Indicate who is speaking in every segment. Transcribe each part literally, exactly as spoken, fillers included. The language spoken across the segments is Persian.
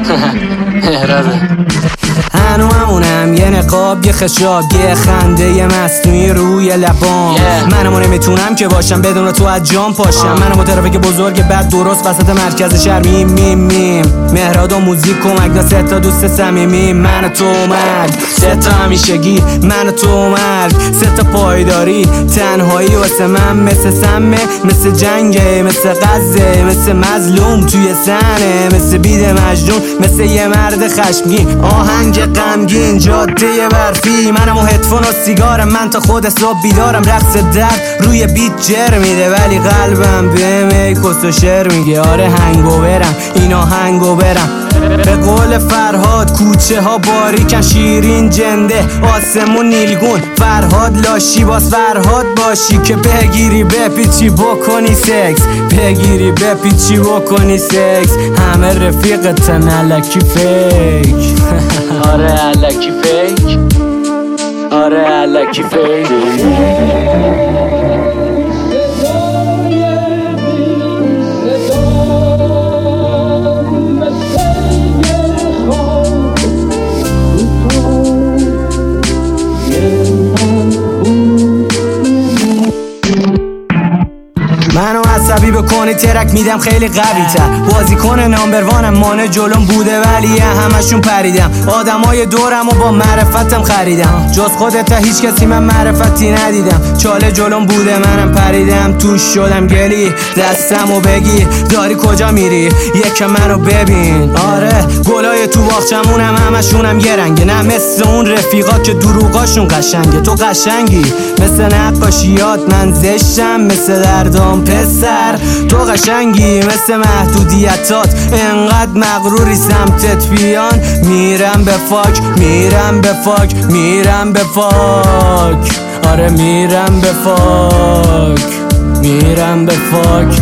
Speaker 1: مهراده هنو همونم، یه نقاب، یه خشاب، یه خنده، یه مصنوعی روی لبام. yeah. منمو نمیتونم که باشم بدون تو از جام پاشم. uh. منمو ترافیک بزرگ بعد درست وسط مرکز شهر میم میم میم. مهراد و موزیک کمک دا سه تا دوست صمیمی. من و تو مرگ، سه تا همیشگی. من و تو مرگ، سه تا پایداری. تنهایی واسه من مثل سمه، مثل جنگه، مثل غزه، مثل مظلوم توی سنه، مثل بید مجنون، مثل یه مرد خشمگین. آهنگ غمگین، جاده برفی. منم و هدفون و سیگارم، من تا خود صبح بیدارم. رقص درد روی بیت جر میده ولی قلبم به میکس و شعر میگه. آره هنگو برم، اینا هنگو برم. به قول فرهاد کوچه ها باریکن، شیرین جنده، آسمون نیلگون. فرهاد لاشی باز فرهاد باشی که بگیری بپیچی بکنی سکس، بگیری بپیچی بکنی سکس. همه رفیقتن الکی فیک. آره الکی فیک، آره الکی فیک. منو عصبی بکنی ترک میدم خیلی قوی تر. بازیکن نامبروانم، مانع جلوم بوده ولی همشون پریدم. آدمای دورم و با معرفتم خریدم، جز خودت تا هیچ کسی من معرفتی ندیدم. چاله جلوم بوده منم پریدم، توش شدم گلی. دستمو بگیر داری کجا میری، یک منو ببین. آره گلای تو باغچمونم همشونم یه رنگه، نه مثل اون رفیقا که دروغاشون قشنگه. تو قشنگی مثل نقاشیات، من زشتم مثل دردام پسر. تو قشنگی مثل محدودیتات، انقدر مغروری سمتت بیان. میرم به فاک، میرم به فاک، میرم به فاک. آره میرم به فاک، میرم به فاک.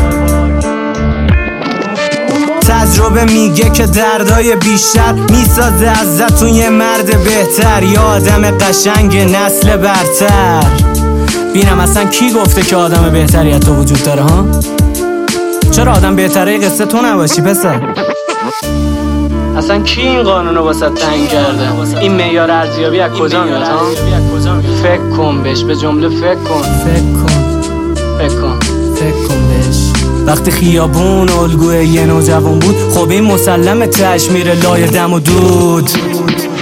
Speaker 1: تجربه میگه که دردای بیشتر میسازه ازتون یه مرد بهتر، یه آدم قشنگ نسل برتر. بینم اصلا کی گفته که آدم بهتری از تو وجود داره ها؟ چرا آدم بهتره قصه تو نباشی پسر؟ اصلا کی این قانونو واسه تعیین کرده؟ این معیار ارزیابی از کجا میاد ها؟ فکر کن بهش، به جمله فکر کن. فکر کن فکر کن فکر کن بهش. وقتی خیابون الگوی یه نوجوان بود، خب این مسلم تشمیر لای دم و دود.